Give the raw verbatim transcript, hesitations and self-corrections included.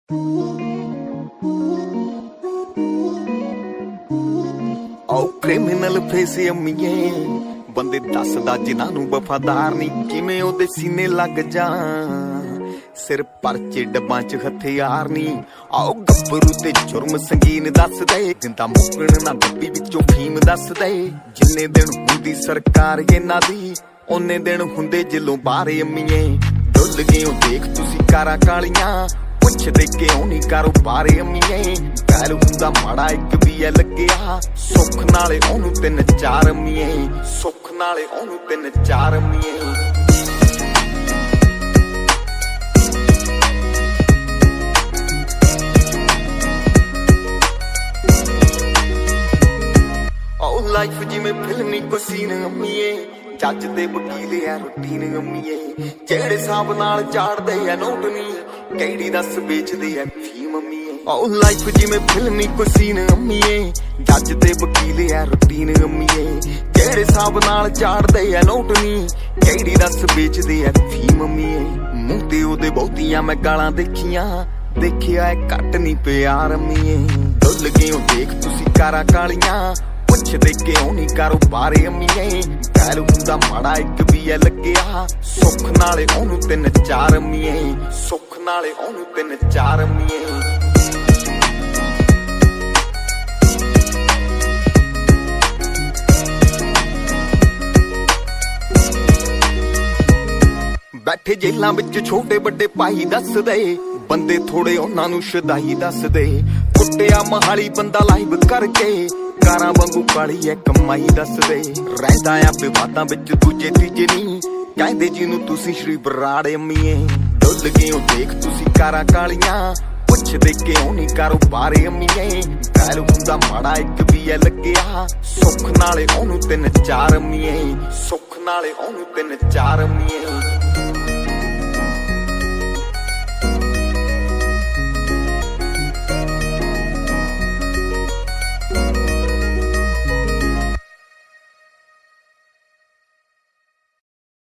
ਆਓ criminal face ਅੰਮੀਏ ਬੰਦੇ ਦੱਸਦਾ ਜਿਨ੍ਹਾਂ ਨੂੰ ਵਫਾਦਾਰ ਨਹੀਂ ਕਿਵੇਂ ਉਹਦੇ ਸੀਨੇ ਲੱਗ ਜਾ ਸਿਰ ਪਰਚੇ ਡੱਬਾਂ 'ਚ ਹਥਿਆਰ ਨਹੀਂ। ਆਓ ਗੱਭਰੂ ਤੇ ਜੁਰਮ ਸੰਗੀਨ ਦੱਸ ਦੇ ਜਿੰਦਾ ਮੁੱਕਣ ਨਾ ਡੱਬੀ ਵਿੱਚੋਂ ਫੀਮ ਦੱਸ ਦੇ। ਜਿੰਨੇ ਦਿਨ ਹੁੰਦੀ ਸਰਕਾਰ ਇਹਨਾਂ ਦੀ ਉਹਨੇ ਦਿਨ ਹੁੰਦੇ ਜਿਲੋਂ ਬਾਹਰ ਅੰਮੀਏ। ਡੁੱਲ ਗਏ ਹੋ ਦੇਖ ਤੁਸੀਂ ਕਾਰਾਂ ਕਾਲੀਆਂ ਪੁੱਛਦੇ ਕਿਉਂ ਨਹੀਂ ਕਾਰੋਬਾਰ ਅੰਮੀਏ। ਗੱਲ ਹੁੰਦਾ ਮਾੜਾ ਇੱਕ ਵੀ ਐ ਲੱਗਿਆ ਸੁੱਖ ਨਾਲੇ ਉਹਨੂੰ ਤਿੰਨ ਚਾਰ ਅੰਮੀਏ। ਸੁੱਖ ਨਾਲੇ ਉਹਨੂੰ ਤਿੰਨ ਚਾਰ ਅੰਮੀਏ। ਲਾਈਫ ਜਿਵੇਂ ਫਿਲਮੀ ਕੋ ਸੀਨ ਅੰਮੀਏ। ਜੱਜ ਤੇ ਵਕੀਲ ਆ ਰੂਟੀਨ ਅੰਮੀਏ। ਜਿਹੜੇ ਹਿਸਾਬ ਨਾਲ ਚਾੜਦੇ ਆ ਨੋਟ ਨੀ ਕਿਹੜੀ ਦੱਸ ਵੇਚਦੇ ਆ ਫੀਮ ਅੰਮੀਏ। ਆਹ ਲਾਈਫ ਜਿਵੇਂ ਫਿਲਮੀ ਕੋ ਸੀਨ ਅੰਮੀਏ। ਜੱਜ ਤੇ ਵਕੀਲ ਆ ਰੂਟੀਨ ਅੰਮੀਏ। ਜਿਹੜੇ ਹਿਸਾਬ ਨਾਲ ਚਾੜਦੇ ਆ ਨੋਟ ਨੀ ਕਿਹੜੀ ਦੱਸ ਵੇਚਦੇ ਆ ਫੀਮ ਅੰਮੀਏ। ਮੂੰਹ ਤੇ ਉਹਦੇ ਬਹੁਤੀਆਂ ਮੈਂ ਗਾਲਾਂ ਦੇਖੀਆਂ ਦੇਖਿਆ ਘੱਟ ਨੀ ਪਿਆਰ ਅੰਮੀਏ। ਡੁੱਲ ਗਏ ਹੋ ਦੇਖ ਤੁਸੀਂ ਕਾਰਾਂ ਕਾਲੀਆਂ ਪੁੱਛਦੇ ਕਿਉਂ ਨਹੀਂ ਕਾਰੋਬਾਰ ਅੰਮੀਏ। ਗੱਲ ਹੁੰਦਾ ਮਾੜਾ ਇੱਕ ਵੀ ਐ ਲੱਗਿਆ ਸੁੱਖ ਨਾਲੇ ਉਹਨੂੰ ਤਿੰਨ ਚਾਰ ਅੰਮੀਏ। ਸੁੱਖ ਨਾਲੇ ਉਹਨੂੰ ਤਿੰਨ ਚਾਰ ਅੰਮੀਏ। ਬੈਠੇ ਜੇਲਾਂ ਵਿੱਚ ਛੋਟੇ ਵੱਡੇ ਭਾਈ ਦੱਸਦੇ ਬੰਦੇ ਥੋੜੇ ਉਹਨਾਂ ਨੂੰ ਸ਼ਦਾਈ ਦੱਸਦੇ। ਕੁੱਟਿਆ ਮਹਾਲੀ ਬੰਦਾ ਲਾਈਵ ਕਰਕੇ ਕਾਰਾਂ ਵਾਂਗੂ ਕਾਲੀ ਐ ਕਮਾਈ ਦੱਸਦੇ। ਰਹਿੰਦਾ ਆ ਵਿਵਾਦਾਂ ਵਿੱਚ ਦੂਜੇ ਤੀਜੇ ਨਹੀਂ ਕਹਿੰਦੇ ਜਿਹਨੂੰ ਤੁਸੀਂ ਸ਼੍ਰੀ ਬਰਾੜ ਅੰਮੀਏ। ਡੁੱਲ ਗਏ ਹੋ ਦੇਖ ਤੁਸੀਂ ਕਾਰਾਂ ਕਾਲੀਆਂ ਪੁੱਛਦੇ ਕਿਉਂ ਨਹੀਂ ਕਾਰੋਬਾਰ ਅੰਮੀਏ। ਗੱਲ ਹੁੰਦਾ ਮਾੜਾ ਇੱਕ ਵੀ ਐ ਲੱਗਿਆ ਸੁੱਖ ਨਾਲੇ ਉਹਨੂੰ ਤਿੰਨ ਚਾਰ ਅੰਮੀਏ। ਸੁੱਖ ਨਾਲੇ ਉਹਨੂੰ ਤਿੰਨ ਚਾਰ ਅੰਮੀਏ।